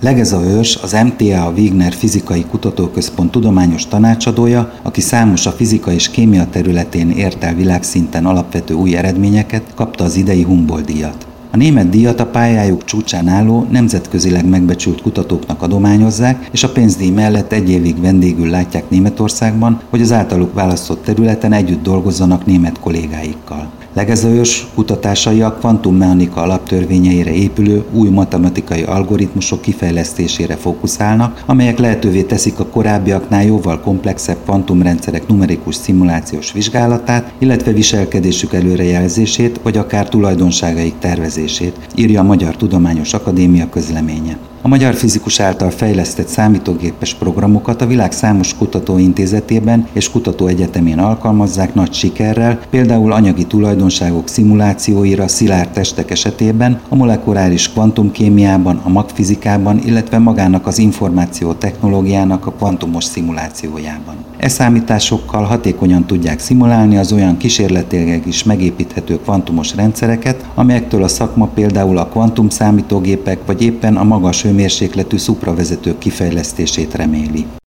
Legeza Őrs, az MTA Wigner Fizikai Kutatóközpont tudományos tanácsadója, aki számos a fizika és kémia területén ért el világszinten alapvető új eredményeket, kapta az idei Humboldt-díjat. A német díjat a pályájuk csúcsán álló, nemzetközileg megbecsült kutatóknak adományozzák, és a pénzdíj mellett egy évig vendégül látják Németországban, hogy az általuk választott területen együtt dolgozzanak német kollégáikkal. Legeza Őrs kutatásai a kvantummechanika alaptörvényeire épülő új matematikai algoritmusok kifejlesztésére fókuszálnak, amelyek lehetővé teszik a korábbiaknál jóval komplexebb kvantumrendszerek numerikus szimulációs vizsgálatát, illetve viselkedésük előrejelzését, vagy akár tulajdonságaik tervezését, írja a Magyar Tudományos Akadémia közleménye. A magyar fizikus által fejlesztett számítógépes programokat a világ számos kutatóintézetében és kutatóegyetemén alkalmazzák nagy sikerrel, például anyagi tulajdonságok szimulációira szilárd testek esetében, a molekuláris kvantumkémiában, a magfizikában, illetve magának az információ technológiának a kvantumos szimulációjában. E számításokkal hatékonyan tudják szimulálni az olyan kísérletileg is megépíthető kvantumos rendszereket, amelyektől a szakma például a kvantumszámítógépek vagy éppen a magas hőmérsékletű szupravezetők kifejlesztését reméli.